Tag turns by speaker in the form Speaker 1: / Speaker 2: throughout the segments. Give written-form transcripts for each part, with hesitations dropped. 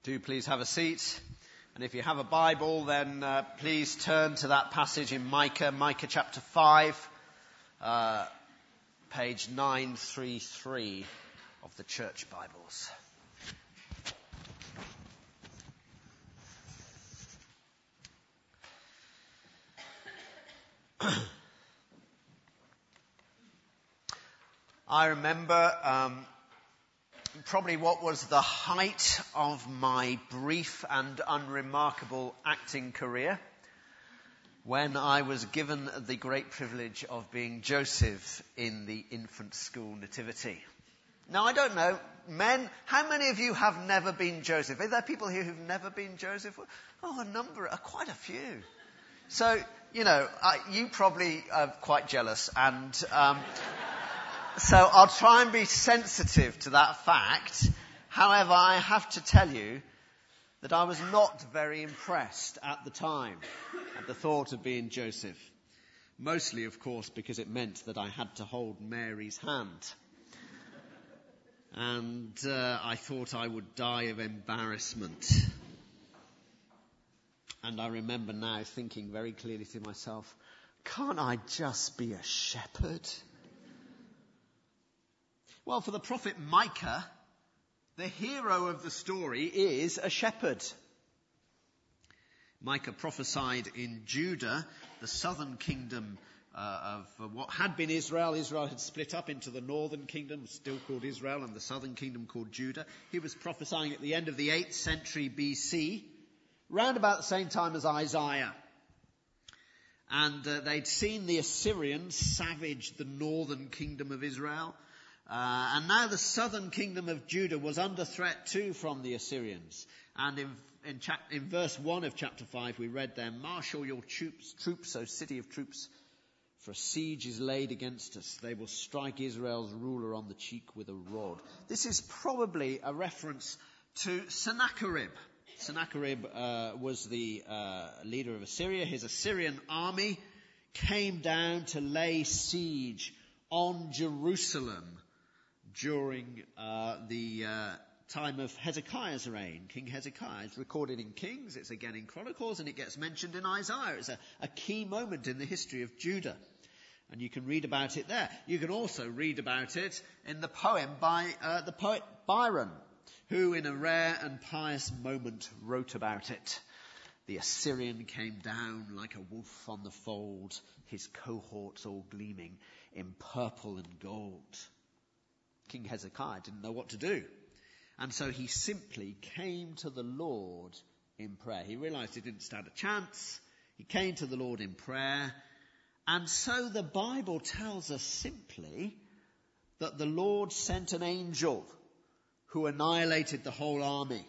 Speaker 1: Do please have a seat. And if you have a Bible, then please turn to that passage in Micah chapter 5, page 933 of the Church Bibles. I remember probably what was the height of my brief and unremarkable acting career when I was given the great privilege of being Joseph in the infant school nativity. Now, I don't know, men, how many of you have never been Joseph? Are there people here who've never been Joseph? Oh, quite a few. So, you probably are quite jealous, and so I'll try and be sensitive to that fact. However, I have to tell you that I was not very impressed at the time at the thought of being Joseph. Mostly, of course, because it meant that I had to hold Mary's hand. And I thought I would die of embarrassment. And I remember now thinking very clearly to myself, can't I just be a shepherd? Well, for the prophet Micah, the hero of the story is a shepherd. Micah prophesied in Judah, the southern kingdom of what had been Israel. Israel had split up into the northern kingdom, still called Israel, and the southern kingdom called Judah. He was prophesying at the end of the 8th century BC, round about the same time as Isaiah. And they'd seen the Assyrians savage the northern kingdom of Israel. And now the southern kingdom of Judah was under threat too from the Assyrians. And in verse 1 of chapter 5 we read there, "Marshal your troops, O city of troops, for a siege is laid against us. They will strike Israel's ruler on the cheek with a rod." This is probably a reference to Sennacherib. Sennacherib was the leader of Assyria. His Assyrian army came down to lay siege on Jerusalem during the time of Hezekiah's reign. King Hezekiah is recorded in Kings, it's again in Chronicles, and it gets mentioned in Isaiah. It's a key moment in the history of Judah. And you can read about it there. You can also read about it in the poem by the poet Byron, who in a rare and pious moment wrote about it. The Assyrian came down like a wolf on the fold, his cohorts all gleaming in purple and gold. King Hezekiah didn't know what to do. And so he simply came to the Lord in prayer. He realized he didn't stand a chance. He came to the Lord in prayer. And so the Bible tells us simply that the Lord sent an angel who annihilated the whole army.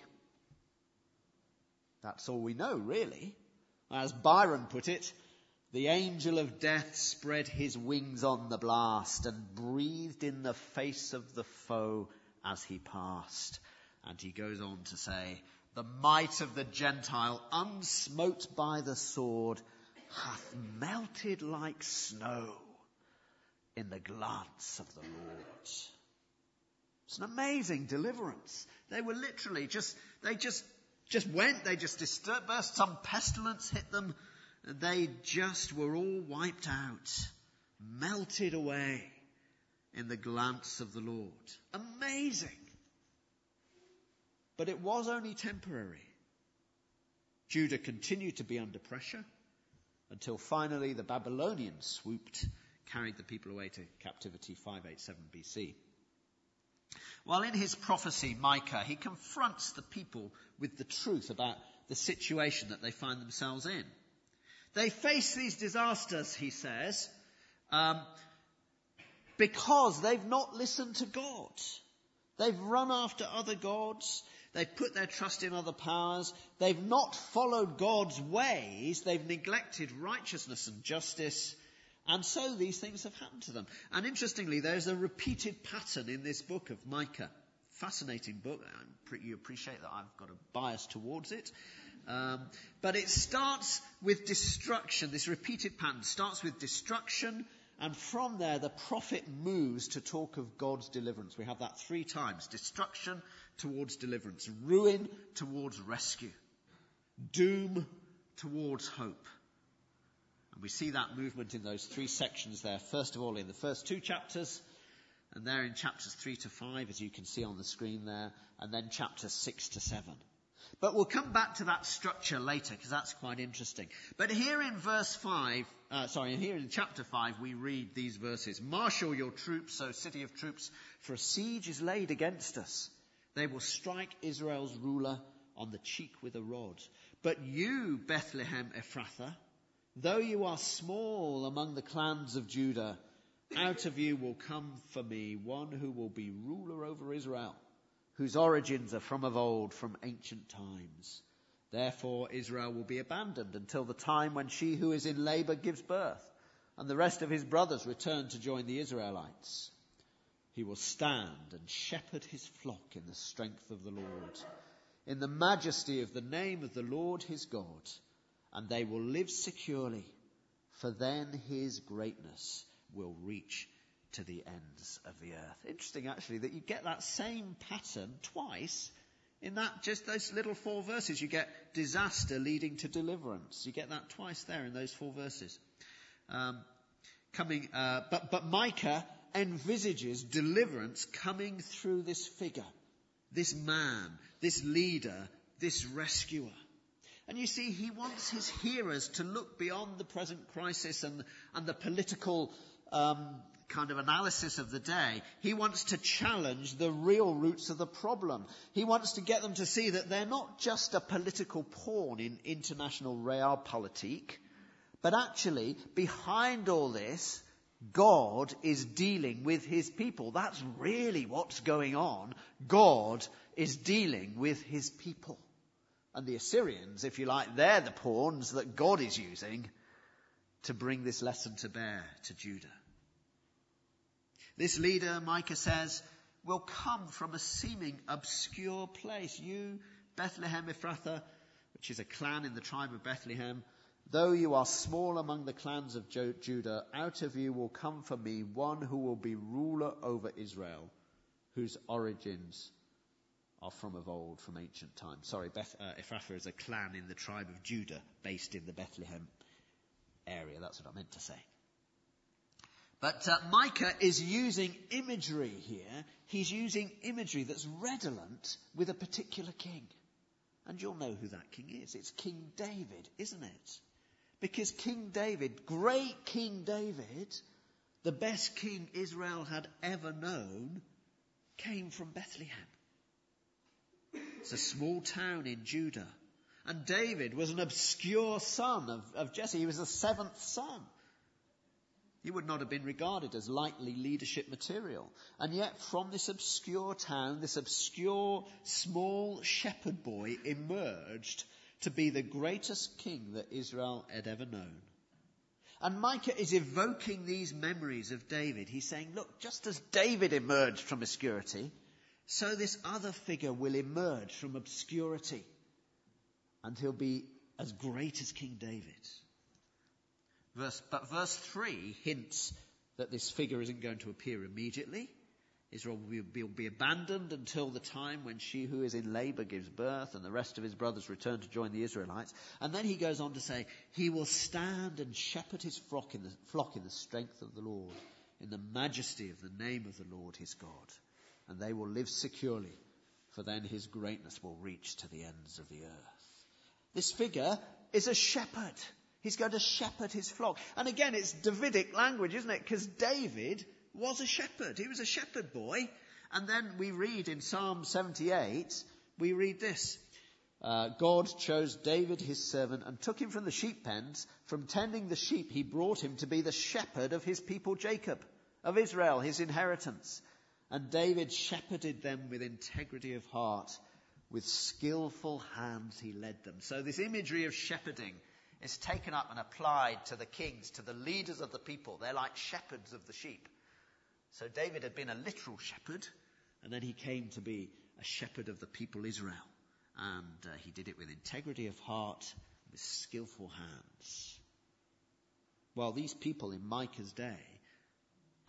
Speaker 1: That's all we know, really. As Byron put it, the angel of death spread his wings on the blast and breathed in the face of the foe as he passed. And he goes on to say, "The might of the Gentile, unsmote by the sword, hath melted like snow in the glance of the Lord." It's an amazing deliverance. They were literally just dispersed. Some pestilence hit them. They just were all wiped out, melted away in the glance of the Lord. Amazing. But it was only temporary. Judah continued to be under pressure until finally the Babylonians swooped, carried the people away to captivity 587 BC. While in his prophecy, Micah, he confronts the people with the truth about the situation that they find themselves in. They face these disasters, he says, because they've not listened to God. They've run after other gods. They've put their trust in other powers. They've not followed God's ways. They've neglected righteousness and justice. And so these things have happened to them. And interestingly, there's a repeated pattern in this book of Micah. Fascinating book. You appreciate that I've got a bias towards it. But it starts with destruction. This repeated pattern starts with destruction And from there, the prophet moves to talk of God's deliverance. We have that 3 times. Destruction towards deliverance. Ruin towards rescue. Doom towards hope. And we see that movement in those 3 sections there. First of all, in the first 2 chapters, and there in chapters 3 to 5, as you can see on the screen there, and then chapters 6 to 7. But we'll come back to that structure later, because that's quite interesting. But here in here in chapter 5, we read these verses. Marshal your troops, O city of troops, for a siege is laid against us. They will strike Israel's ruler on the cheek with a rod. But you, Bethlehem Ephrathah, though you are small among the clans of Judah, out of you will come for me one who will be ruler over Israel, whose origins are from of old, from ancient times. Therefore Israel will be abandoned until the time when she who is in labor gives birth, and the rest of his brothers return to join the Israelites. He will stand and shepherd his flock in the strength of the Lord, in the majesty of the name of the Lord his God, and they will live securely, for then his greatness will reach to the ends of the earth. Interesting, actually, that you get that same pattern twice in that just those little 4 verses. You get disaster leading to deliverance. You get that twice there in those 4 verses. But Micah envisages deliverance coming through this figure, this man, this leader, this rescuer. And you see, he wants his hearers to look beyond the present crisis and the political kind of analysis of the day. He wants to challenge the real roots of the problem. He wants to get them to see that they're not just a political pawn in international realpolitik, but actually behind all this, God is dealing with his people. That's really what's going on. God is dealing with his people. And the Assyrians, if you like, they're the pawns that God is using to bring this lesson to bear to Judah. This leader, Micah says, will come from a seeming obscure place. You, Bethlehem Ephrathah, which is a clan in the tribe of Bethlehem, though you are small among the clans of Judah, out of you will come for me one who will be ruler over Israel, whose origins are from of old, from ancient times. Ephrathah is a clan in the tribe of Judah, based in the Bethlehem area. That's what I meant to say. But Micah is using imagery here. He's using imagery that's redolent with a particular king. And you'll know who that king is. It's King David, isn't it? Because King David, great King David, the best king Israel had ever known, came from Bethlehem. It's a small town in Judah. And David was an obscure son of Jesse. He was the 7th son. He would not have been regarded as likely leadership material. And yet from this obscure town, this obscure small shepherd boy emerged to be the greatest king that Israel had ever known. And Micah is evoking these memories of David. He's saying, look, just as David emerged from obscurity, so this other figure will emerge from obscurity. And he'll be as great as King David. But verse 3 hints that this figure isn't going to appear immediately. Israel will be abandoned until the time when she who is in labor gives birth and the rest of his brothers return to join the Israelites. And then he goes on to say, he will stand and shepherd his flock in the strength of the Lord, in the majesty of the name of the Lord his God. And they will live securely, for then his greatness will reach to the ends of the earth. This figure is a shepherd. He's going to shepherd his flock. And again, it's Davidic language, isn't it? Because David was a shepherd. He was a shepherd boy. And then we read in Psalm 78, we read this. God chose David his servant and took him from the sheep pens. From tending the sheep, he brought him to be the shepherd of his people Jacob, of Israel, his inheritance. And David shepherded them with integrity of heart. With skillful hands he led them. So this imagery of shepherding is taken up and applied to the kings, to the leaders of the people. They're like shepherds of the sheep. So David had been a literal shepherd, and then he came to be a shepherd of the people Israel. And he did it with integrity of heart, with skillful hands. Well, these people in Micah's day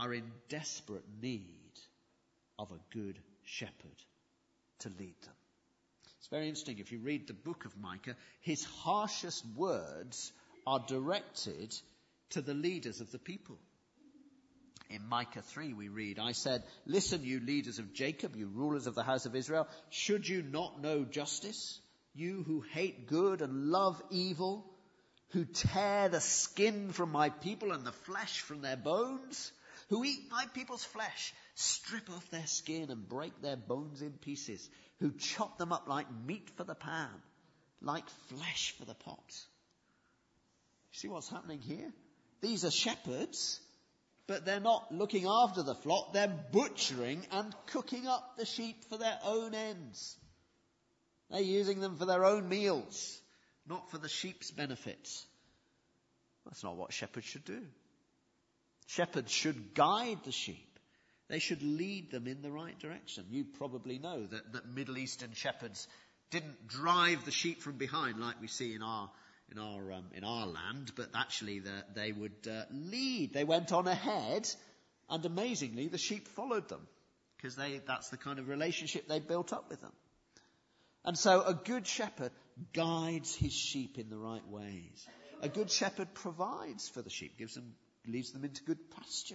Speaker 1: are in desperate need of a good shepherd to lead them. It's very interesting. If you read the book of Micah, his harshest words are directed to the leaders of the people. In Micah 3 we read, I said, listen, you leaders of Jacob, you rulers of the house of Israel, should you not know justice? You who hate good and love evil, who tear the skin from my people and the flesh from their bones, who eat my people's flesh, strip off their skin and break their bones in pieces, who chop them up like meat for the pan, like flesh for the pot. You see what's happening here? These are shepherds, but they're not looking after the flock. They're butchering and cooking up the sheep for their own ends. They're using them for their own meals, not for the sheep's benefits. That's not what shepherds should do. Shepherds should guide the sheep. They should lead them in the right direction. You probably know that Middle Eastern shepherds didn't drive the sheep from behind like we see in our land, but actually they would lead. They went on ahead, and amazingly, the sheep followed them because that's the kind of relationship they built up with them. And so a good shepherd guides his sheep in the right ways. A good shepherd provides for the sheep, leads them into good pasture,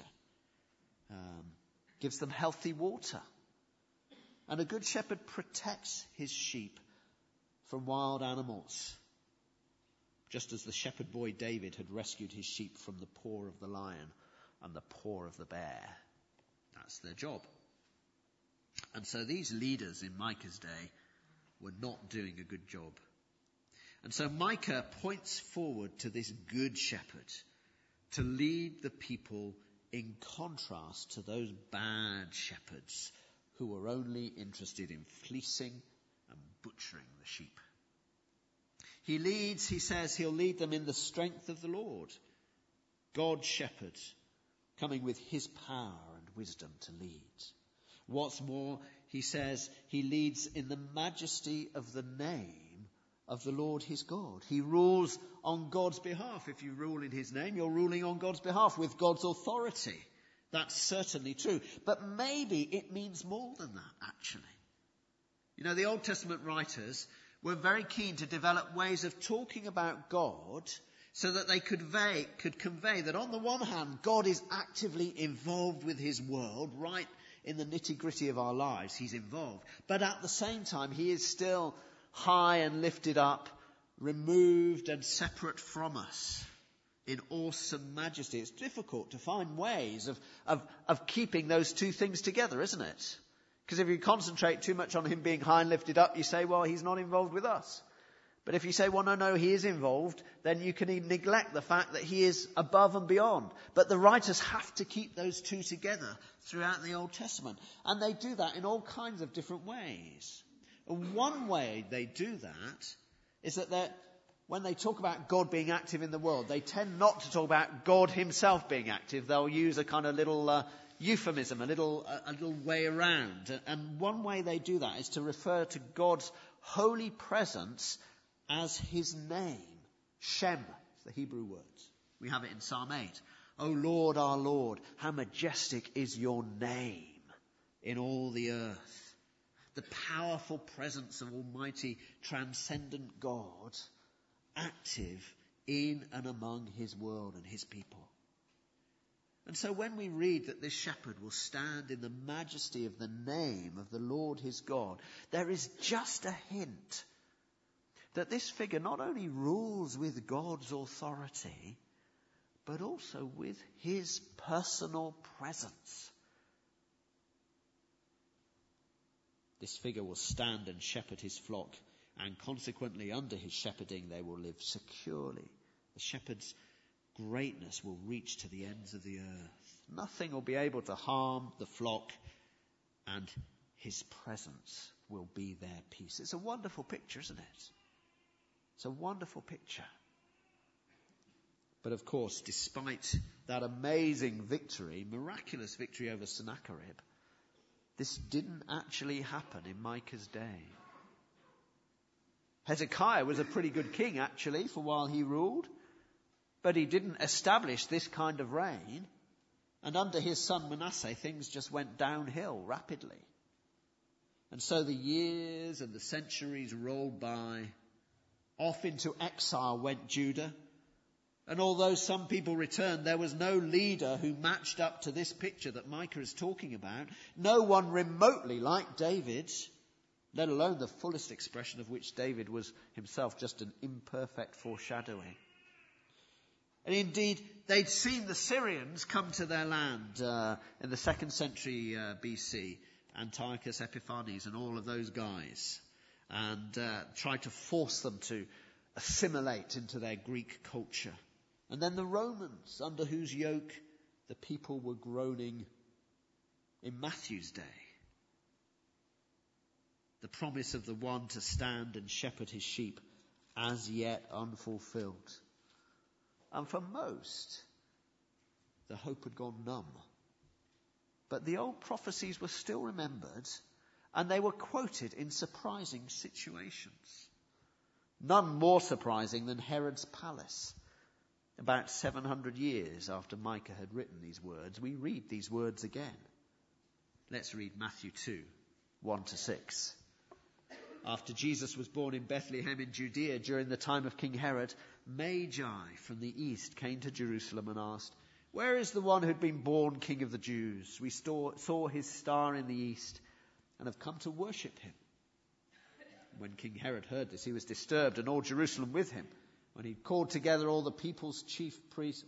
Speaker 1: gives them healthy water. And a good shepherd protects his sheep from wild animals, just as the shepherd boy David had rescued his sheep from the paw of the lion and the paw of the bear. That's their job. And so these leaders in Micah's day were not doing a good job. And so Micah points forward to this good shepherd to lead the people in contrast to those bad shepherds who were only interested in fleecing and butchering the sheep. He says he'll lead them in the strength of the Lord, God's shepherd, coming with his power and wisdom to lead. What's more, he says he leads in the majesty of the name of the Lord his God. He rules on God's behalf. If you rule in his name, you're ruling on God's behalf with God's authority. That's certainly true. But maybe it means more than that, actually. You know, the Old Testament writers were very keen to develop ways of talking about God so that they could convey that on the one hand, God is actively involved with his world, right in the nitty-gritty of our lives, he's involved. But at the same time, he is still high and lifted up, removed and separate from us in awesome majesty. It's difficult to find ways of keeping those two things together, isn't it? Because if you concentrate too much on him being high and lifted up, you say, well, he's not involved with us. But if you say, well, no, he is involved, then you can neglect the fact that he is above and beyond. But the writers have to keep those two together throughout the Old Testament. And they do that in all kinds of different ways. And one way they do that is that when they talk about God being active in the world, they tend not to talk about God himself being active. They'll use a kind of little euphemism, a little way around. And one way they do that is to refer to God's holy presence as his name. Shem, the Hebrew words. We have it in Psalm 8. O Lord, our Lord, how majestic is your name in all the earth. The powerful presence of Almighty, transcendent God, active in and among his world and his people. And so when we read that this shepherd will stand in the majesty of the name of the Lord his God, there is just a hint that this figure not only rules with God's authority, but also with his personal presence. This figure will stand and shepherd his flock, and consequently under his shepherding they will live securely. The shepherd's greatness will reach to the ends of the earth. Nothing will be able to harm the flock, and his presence will be their peace. It's a wonderful picture, isn't it? It's a wonderful picture. But of course, despite that amazing victory, miraculous victory over Sennacherib, this didn't actually happen in Micah's day. Hezekiah was a pretty good king, actually, for while he ruled. But he didn't establish this kind of reign. And under his son Manasseh, things just went downhill rapidly. And so the years and the centuries rolled by. Off into exile went Judah. And although some people returned, there was no leader who matched up to this picture that Micah is talking about. No one remotely like David, let alone the fullest expression of which David was himself just an imperfect foreshadowing. And indeed, they'd seen the Syrians come to their land in the 2nd century BC, Antiochus Epiphanes and all of those guys, and tried to force them to assimilate into their Greek culture. And then the Romans, under whose yoke the people were groaning in Matthew's day. The promise of the one to stand and shepherd his sheep as yet unfulfilled. And for most, the hope had gone numb. But the old prophecies were still remembered, and they were quoted in surprising situations. None more surprising than Herod's palace. About 700 years after Micah had written these words, we read these words again. Let's read Matthew 2, 1-6. After Jesus was born in Bethlehem in Judea during the time of King Herod, Magi from the east came to Jerusalem and asked, "Where is the one who had been born King of the Jews? We saw his star in the east and have come to worship him." When King Herod heard this, he was disturbed, and all Jerusalem with him. When he called together all the people's chief priests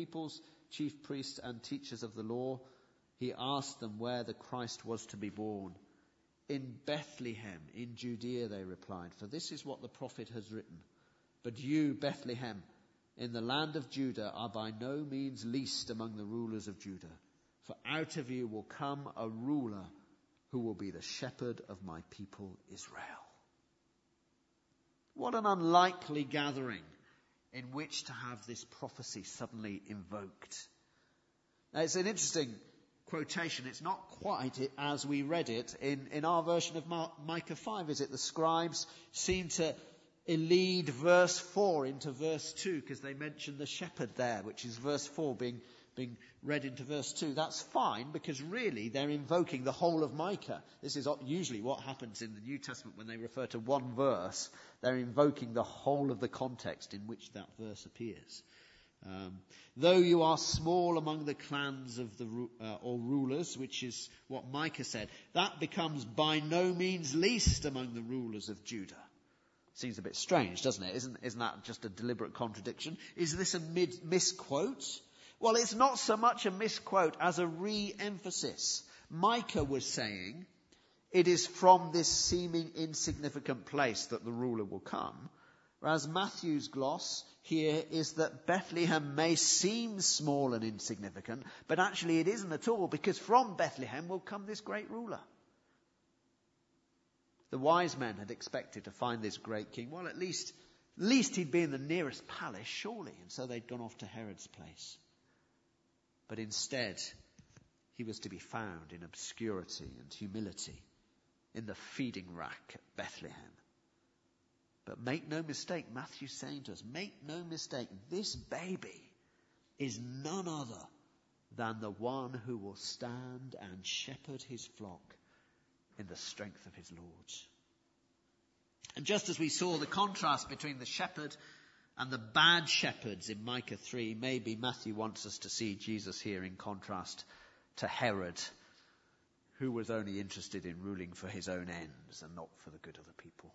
Speaker 1: and teachers of the law, he asked them where the Christ was to be born. "In Bethlehem, in Judea," they replied, "for this is what the prophet has written. But you, Bethlehem, in the land of Judah, are by no means least among the rulers of Judah. For out of you will come a ruler who will be the shepherd of my people Israel." What an unlikely gathering in which to have this prophecy suddenly invoked. Now, it's an interesting quotation. It's not quite as we read it in our version of Micah 5, is it? The scribes seem to elide verse 4 into verse 2 because they mention the shepherd there, which is verse 4 being read into verse 2. That's fine because really they're invoking the whole of Micah. This is usually what happens in the New Testament when they refer to one verse. They're invoking the whole of the context in which that verse appears. Though you are small among the clans of or rulers, which is what Micah said, that becomes by no means least among the rulers of Judah. Seems a bit strange, doesn't it? Isn't that just a deliberate contradiction? Is this a misquote? Well, it's not so much a misquote as a re-emphasis. Micah was saying, it is from this seeming insignificant place that the ruler will come. Whereas Matthew's gloss here is that Bethlehem may seem small and insignificant, but actually it isn't at all, because from Bethlehem will come this great ruler. The wise men had expected to find this great king. Well, at least he'd be in the nearest palace, surely. And so they'd gone off to Herod's place. But instead, he was to be found in obscurity and humility in the feeding rack at Bethlehem. But make no mistake, Matthew's saying to us, make no mistake, this baby is none other than the one who will stand and shepherd his flock in the strength of his Lord. And just as we saw the contrast between the shepherd and the bad shepherds in Micah 3, maybe Matthew wants us to see Jesus here in contrast to Herod, who was only interested in ruling for his own ends and not for the good of the people.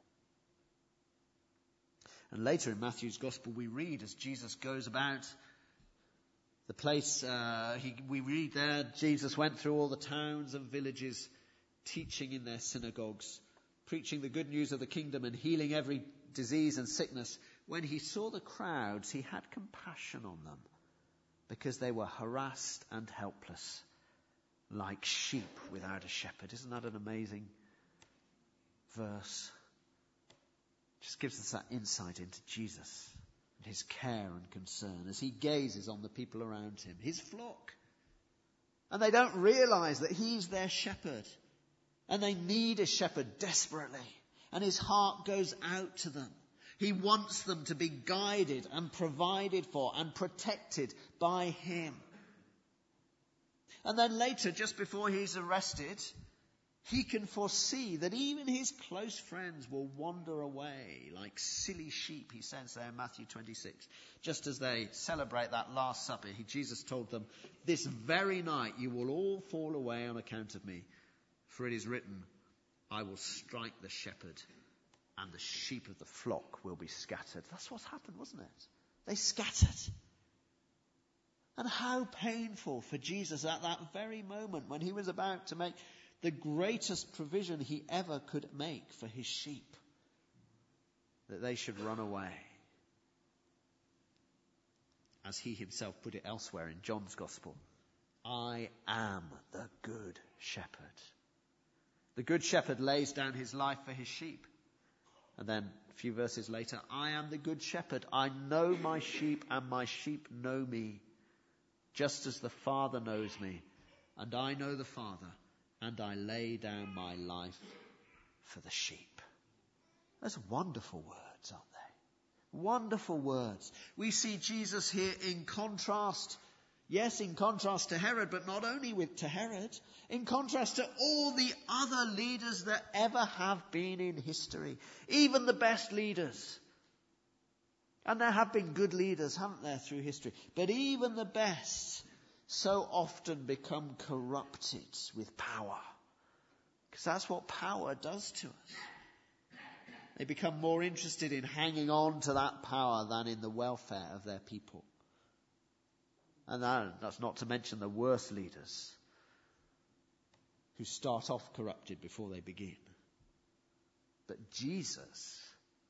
Speaker 1: And later in Matthew's Gospel we read as Jesus goes about the place, we read there, Jesus went through all the towns and villages, teaching in their synagogues, preaching the good news of the kingdom and healing every disease and sickness. When he saw the crowds, he had compassion on them because they were harassed and helpless, like sheep without a shepherd. Isn't that an amazing verse? Just gives us that insight into Jesus and his care and concern as he gazes on the people around him, his flock. And they don't realize that he's their shepherd. And they need a shepherd desperately. And his heart goes out to them. He wants them to be guided and provided for and protected by him. And then later, just before he's arrested, he can foresee that even his close friends will wander away like silly sheep, he says there in Matthew 26. Just as they celebrate that Last Supper, Jesus told them, "This very night you will all fall away on account of me. For it is written, I will strike the shepherd, and the sheep of the flock will be scattered." That's what's happened, wasn't it? They scattered. And how painful for Jesus at that very moment when he was about to make the greatest provision he ever could make for his sheep, that they should run away. As he himself put it elsewhere in John's Gospel, "I am the good shepherd." The good shepherd lays down his life for his sheep. And then a few verses later, "I am the good shepherd. I know my sheep and my sheep know me, just as the Father knows me, and I know the Father, and I lay down my life for the sheep." Those are wonderful words, aren't they? Wonderful words. We see Jesus here in contrast. Yes, in contrast to Herod, but not only to Herod, in contrast to all the other leaders that ever have been in history, even the best leaders. And there have been good leaders, haven't there, through history? But even the best so often become corrupted with power. Because that's what power does to us. They become more interested in hanging on to that power than in the welfare of their people. And that's not to mention the worst leaders who start off corrupted before they begin. But Jesus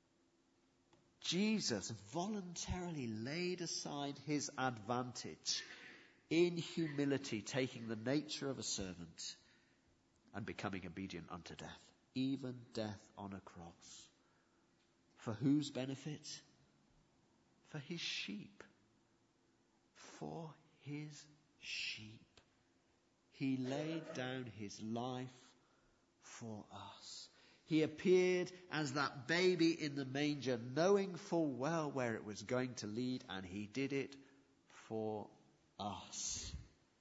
Speaker 1: voluntarily laid aside his advantage in humility, taking the nature of a servant and becoming obedient unto death, even death on a cross. For whose benefit? For his sheep. For his sheep. He laid down his life for us. He appeared as that baby in the manger, knowing full well where it was going to lead, and he did it for us.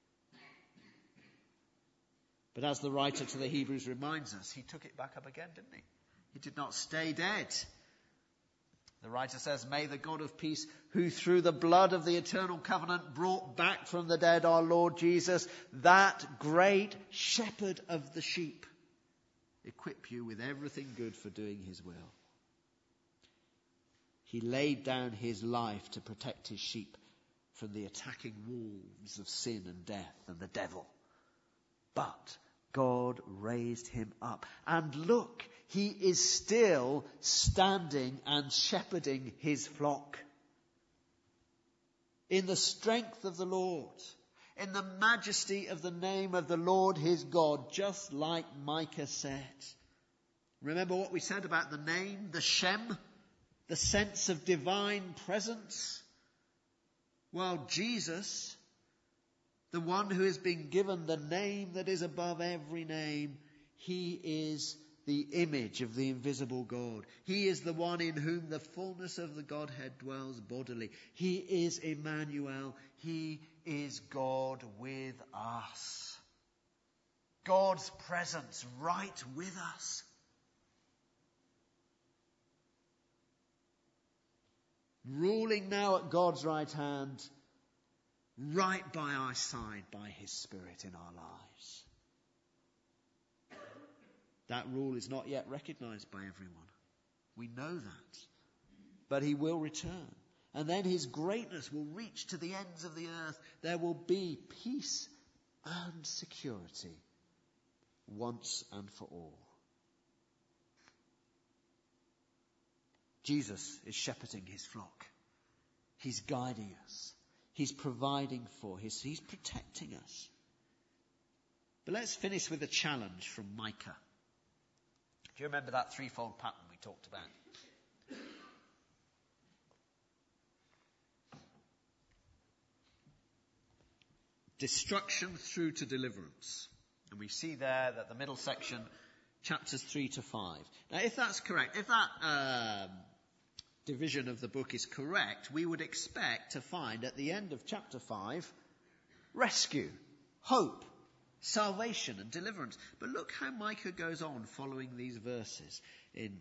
Speaker 1: But as the writer to the Hebrews reminds us, he took it back up again, didn't he? He did not stay dead. The writer says, "May the God of peace, who through the blood of the eternal covenant brought back from the dead our Lord Jesus, that great shepherd of the sheep, equip you with everything good for doing his will." He laid down his life to protect his sheep from the attacking wolves of sin and death and the devil. But God raised him up. And look, he is still standing and shepherding his flock. In the strength of the Lord, in the majesty of the name of the Lord his God, just like Micah said. Remember what we said about the name, the Shem, the sense of divine presence? Well, Jesus, the one who has been given the name that is above every name, he is the image of the invisible God. He is the one in whom the fullness of the Godhead dwells bodily. He is Emmanuel. He is God with us. God's presence right with us. Ruling now at God's right hand, right by our side by his Spirit in our lives. That rule is not yet recognized by everyone. We know that. But he will return. And then his greatness will reach to the ends of the earth. There will be peace and security once and for all. Jesus is shepherding his flock. He's guiding us. He's providing for us. He's protecting us. But let's finish with a challenge from Micah. Do you remember that threefold pattern we talked about? Destruction through to deliverance. And we see there that the middle section, chapters 3 to 5. Now, if that's correct, if that division of the book is correct, we would expect to find at the end of chapter 5, rescue, hope, salvation and deliverance. But look how Micah goes on following these verses. In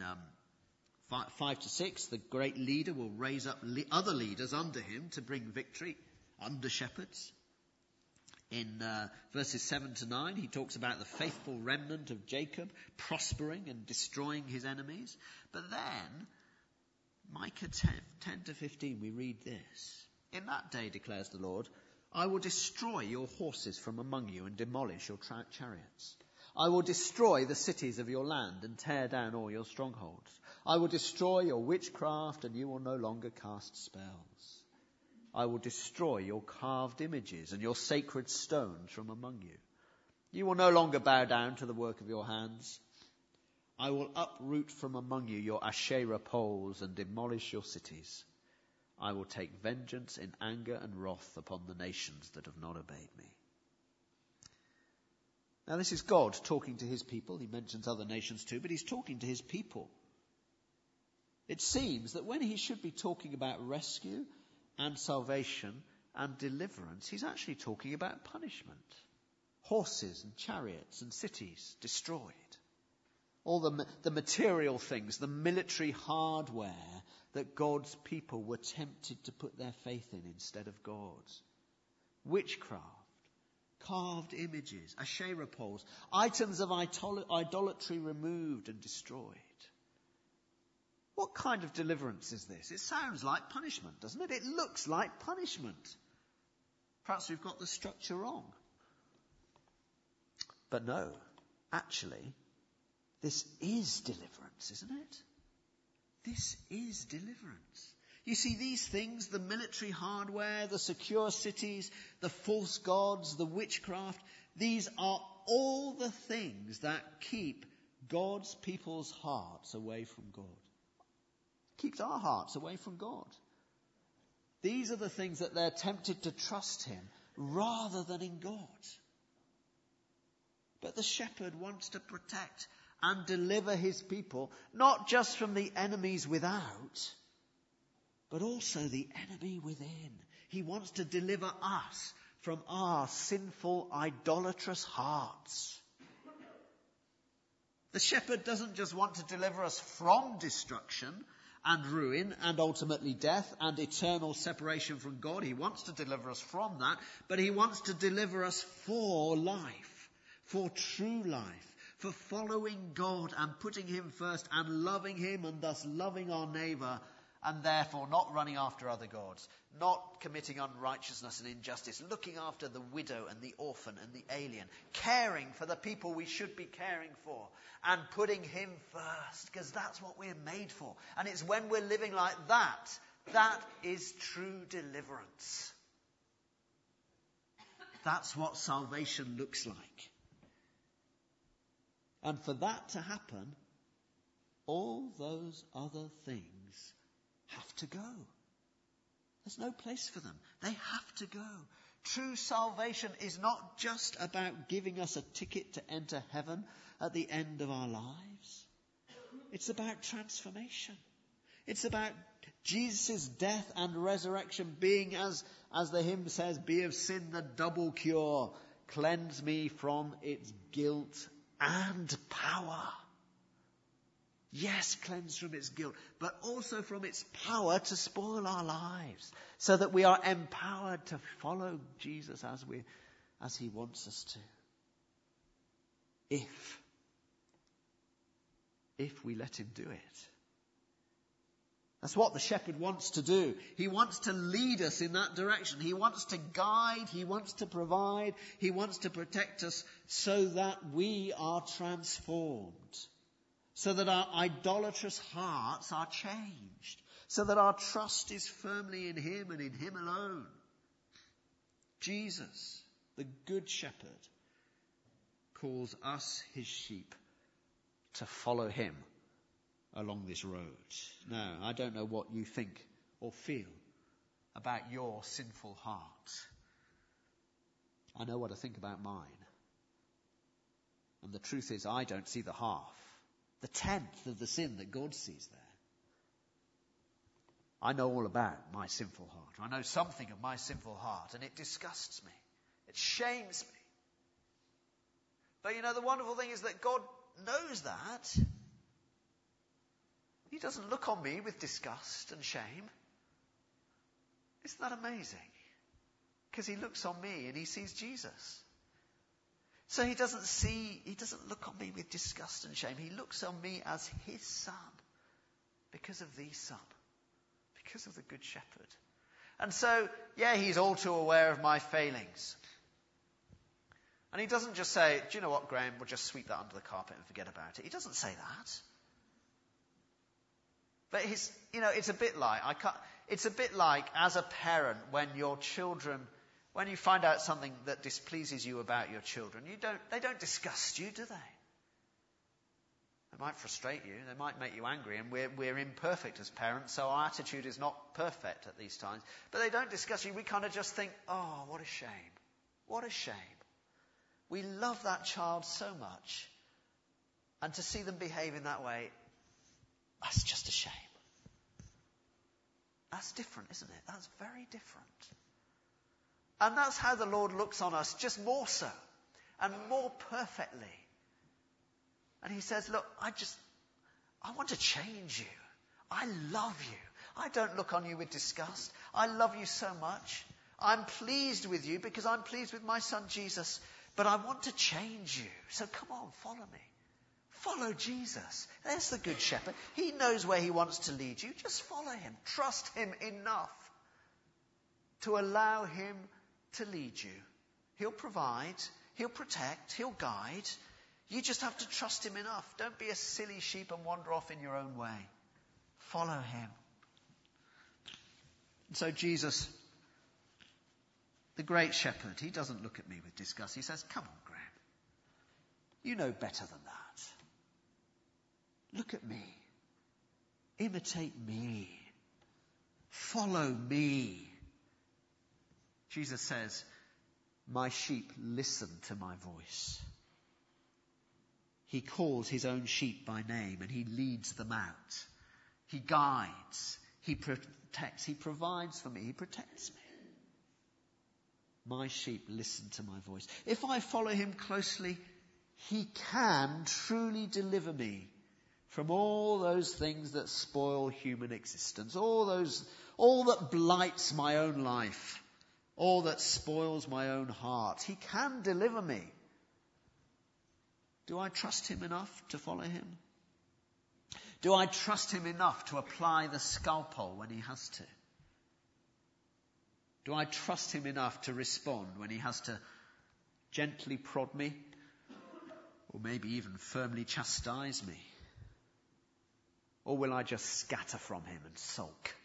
Speaker 1: 5 to 6, the great leader will raise up other leaders under him to bring victory, under shepherds. In verses 7 to 9, he talks about the faithful remnant of Jacob prospering and destroying his enemies. But then, Micah 10 to 15, we read this. In that day, declares the Lord, I will destroy your horses from among you and demolish your chariots. I will destroy the cities of your land and tear down all your strongholds. I will destroy your witchcraft and you will no longer cast spells. I will destroy your carved images and your sacred stones from among you. You will no longer bow down to the work of your hands. I will uproot from among you your Asherah poles and demolish your cities. I will take vengeance in anger and wrath upon the nations that have not obeyed me. Now this is God talking to his people. He mentions other nations too, but he's talking to his people. It seems that when he should be talking about rescue and salvation and deliverance, he's actually talking about punishment. Horses and chariots and cities destroyed. All the material things, the military hardware that God's people were tempted to put their faith in instead of God's. Witchcraft, carved images, Asherah poles, items of idolatry removed and destroyed. What kind of deliverance is this? It sounds like punishment, doesn't it? It looks like punishment. Perhaps we've got the structure wrong. But no, actually, this is deliverance, isn't it? This is deliverance. You see, these things, the military hardware, the secure cities, the false gods, the witchcraft, these are all the things that keep God's people's hearts away from God. Keeps our hearts away from God. These are the things that they're tempted to trust him rather than in God. But the shepherd wants to protect and deliver his people, not just from the enemies without, but also the enemy within. He wants to deliver us from our sinful, idolatrous hearts. The shepherd doesn't just want to deliver us from destruction and ruin and ultimately death and eternal separation from God. He wants to deliver us from that, but he wants to deliver us for life, for true life, for following God and putting him first and loving him and thus loving our neighbour and therefore not running after other gods, not committing unrighteousness and injustice, looking after the widow and the orphan and the alien, caring for the people we should be caring for and putting him first, because that's what we're made for. And it's when we're living like that, that is true deliverance. That's what salvation looks like. And for that to happen, all those other things have to go. There's no place for them. They have to go. True salvation is not just about giving us a ticket to enter heaven at the end of our lives. It's about transformation. It's about Jesus' death and resurrection being, as the hymn says, be of sin the double cure. Cleanse me from its guilt and power. Yes, cleanse from its guilt, but also from its power to spoil our lives, so that we are empowered to follow Jesus as he wants us to. If we let him do it. That's what the shepherd wants to do. He wants to lead us in that direction. He wants to guide. He wants to provide. He wants to protect us so that we are transformed. So that our idolatrous hearts are changed. So that our trust is firmly in him and in him alone. Jesus, the good shepherd, calls us his sheep to follow him along this road. Now, I don't know what you think or feel about your sinful heart. I know what I think about mine. And the truth is, I don't see the half, the 10th of the sin that God sees there. I know all about my sinful heart. I know something of my sinful heart, and it disgusts me. It shames me. But you know, the wonderful thing is that God knows that. He doesn't look on me with disgust and shame. Isn't that amazing? Because he looks on me and he sees Jesus. So he doesn't look on me with disgust and shame. He looks on me as his son. Because of the Son. Because of the Good Shepherd. And so, yeah, he's all too aware of my failings. And he doesn't just say, do you know what, Graham, we'll just sweep that under the carpet and forget about it. He doesn't say that. But it's a bit like as a parent when your children, when you find out something that displeases you about your children, they don't disgust you, do they? They might frustrate you, they might make you angry, and we're imperfect as parents, so our attitude is not perfect at these times. But they don't disgust you. We kind of just think, oh, what a shame. What a shame. We love that child so much. And to see them behave in that way, that's just a shame. That's different, isn't it? That's very different. And that's how the Lord looks on us, just more so and more perfectly. And he says, look, I want to change you. I love you. I don't look on you with disgust. I love you so much. I'm pleased with you because I'm pleased with my son Jesus. But I want to change you. So come on, follow me. Follow Jesus. There's the Good Shepherd. He knows where he wants to lead you. Just follow him. Trust him enough to allow him to lead you. He'll provide. He'll protect. He'll guide. You just have to trust him enough. Don't be a silly sheep and wander off in your own way. Follow him. And so Jesus, the great shepherd, he doesn't look at me with disgust. He says, come on, Graham. You know better than that. Look at me. Imitate me. Follow me. Jesus says, my sheep listen to my voice. He calls his own sheep by name and he leads them out. He guides. He protects. He provides for me. He protects me. My sheep listen to my voice. If I follow him closely, he can truly deliver me from all those things that spoil human existence, all that blights my own life, all that spoils my own heart. He can deliver me. Do I trust him enough to follow him? Do I trust him enough to apply the scalpel when he has to? Do I trust him enough to respond when he has to gently prod me, or maybe even firmly chastise me? Or will I just scatter from him and sulk?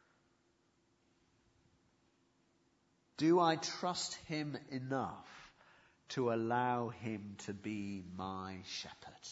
Speaker 1: Do I trust him enough to allow him to be my shepherd?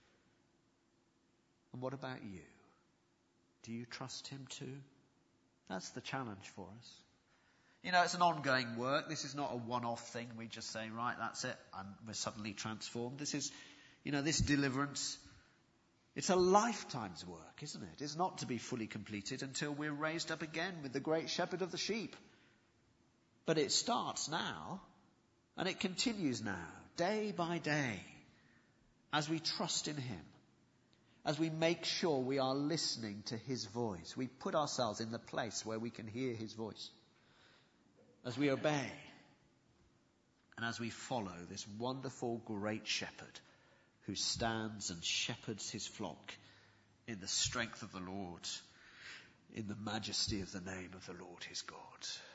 Speaker 1: And what about you? Do you trust him too? That's the challenge for us. You know, it's an ongoing work. This is not a one-off thing. We just say, right, that's it, and we're suddenly transformed. This is, this deliverance, it's a lifetime's work, isn't it? It's not to be fully completed until we're raised up again with the great shepherd of the sheep. But it starts now, and it continues now, day by day, as we trust in him, as we make sure we are listening to his voice. We put ourselves in the place where we can hear his voice. As we obey, and as we follow this wonderful great shepherd who stands and shepherds his flock in the strength of the Lord, in the majesty of the name of the Lord his God.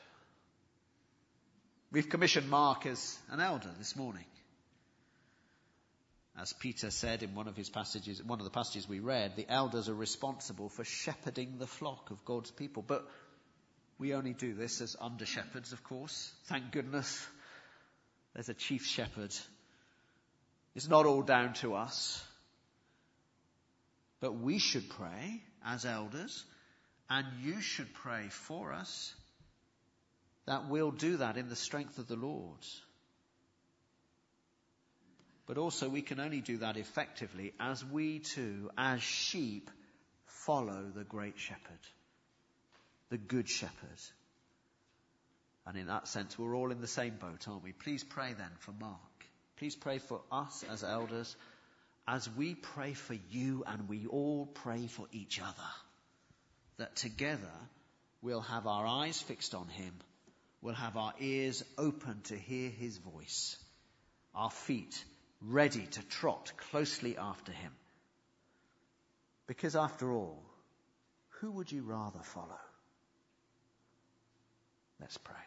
Speaker 1: We've commissioned Mark as an elder this morning. As Peter said in one of the passages we read, the elders are responsible for shepherding the flock of God's people. But we only do this as under shepherds, of course. Thank goodness there's a chief shepherd. It's not all down to us. But we should pray as elders, and you should pray for us, that we'll do that in the strength of the Lord. But also we can only do that effectively as we too, as sheep, follow the great shepherd, the good shepherd. And in that sense, we're all in the same boat, aren't we? Please pray then for Mark. Please pray for us as elders, as we pray for you and we all pray for each other, that together we'll have our eyes fixed on him, we'll have our ears open to hear his voice, our feet ready to trot closely after him. Because after all, who would you rather follow? Let's pray.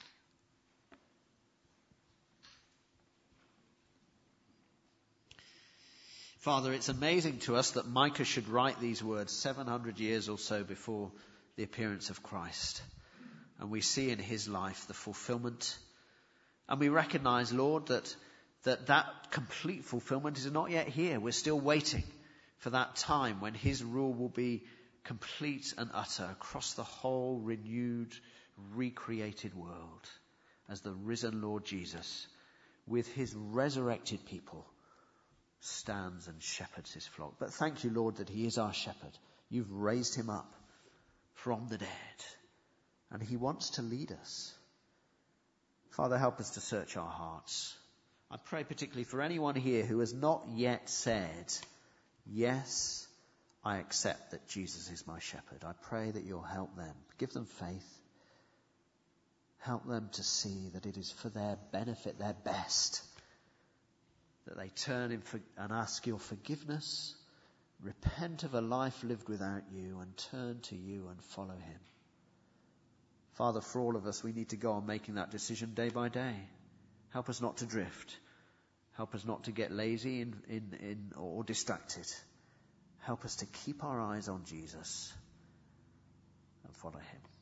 Speaker 1: Father, it's amazing to us that Micah should write these words 700 years or so before the appearance of Christ. And we see in his life the fulfillment. And we recognize, Lord, that complete fulfillment is not yet here. We're still waiting for that time when his rule will be complete and utter across the whole renewed, recreated world, as the risen Lord Jesus, with his resurrected people, stands and shepherds his flock. But thank you, Lord, that he is our shepherd. You've raised him up from the dead, and he wants to lead us. Father, help us to search our hearts. I pray particularly for anyone here who has not yet said, yes, I accept that Jesus is my shepherd. I pray that you'll help them. Give them faith. Help them to see that it is for their benefit, their best, that they turn and ask your forgiveness, repent of a life lived without you, and turn to you and follow him. Father, for all of us, we need to go on making that decision day by day. Help us not to drift. Help us not to get lazy or distracted. Help us to keep our eyes on Jesus and follow him.